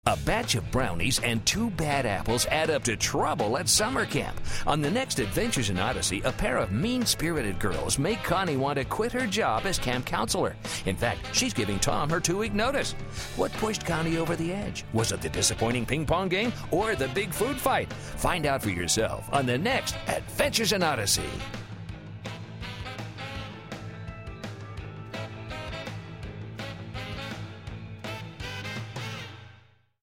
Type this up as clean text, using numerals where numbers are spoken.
A batch of brownies and 2 bad apples add up to trouble at summer camp. On the next Adventures in Odyssey, a pair of mean-spirited girls make Connie want to quit her job as camp counselor. In fact, she's giving Tom her 2-week notice. What pushed Connie over the edge? Was it the disappointing ping pong game or the big food fight? Find out for yourself on the next Adventures in Odyssey.